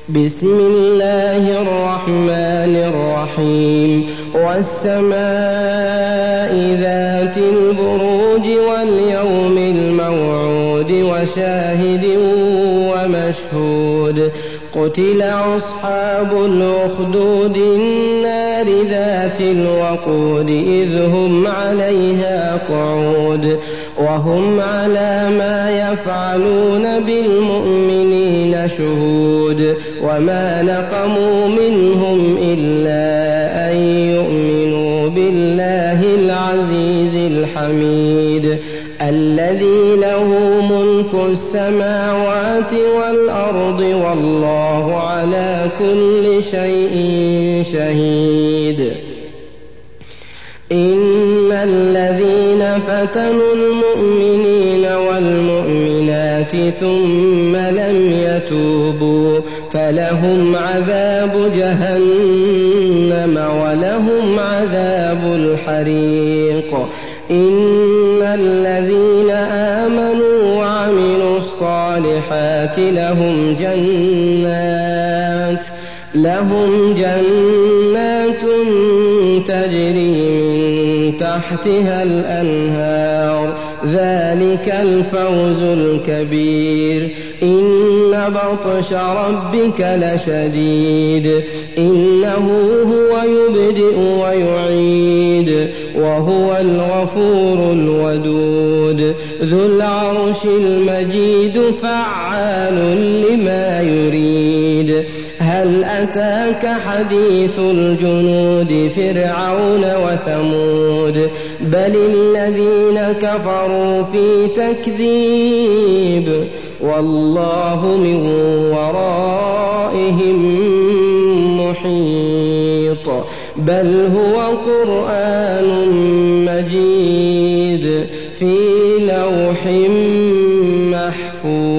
بسم الله الرحمن الرحيم والسماء ذات البروج واليوم الموعود وشاهد ومشهود قتل أصحاب الأخدود النار ذات الوقود إذ هم عليها قعود وهم على ما يفعلون بالمؤمنين شهود وما نقموا منهم إلا أن يؤمنوا بالله العزيز الحميد الذي له ملك السماوات والأرض والله على كل شيء شهيد إن الذين فتنوا المؤمنين والمؤمنات ثم لم يتوبوا فلهم عذاب جهنم ولهم عذاب الحريق إن الذين آمنوا وعملوا الصالحات لهم جنات تجري من تحتها الأنهار ذلك الفوز الكبير إن بطش ربك لشديد إنه هو يبدئ ويعيد وهو الغفور الودود ذو العرش المجيد فعال لما يريد هل أتاك حديث الجنود فرعون وثمود بل الذين كفروا في تكذيب والله من ورائهم محيط بل هو قرآن مجيد في لوح محفوظ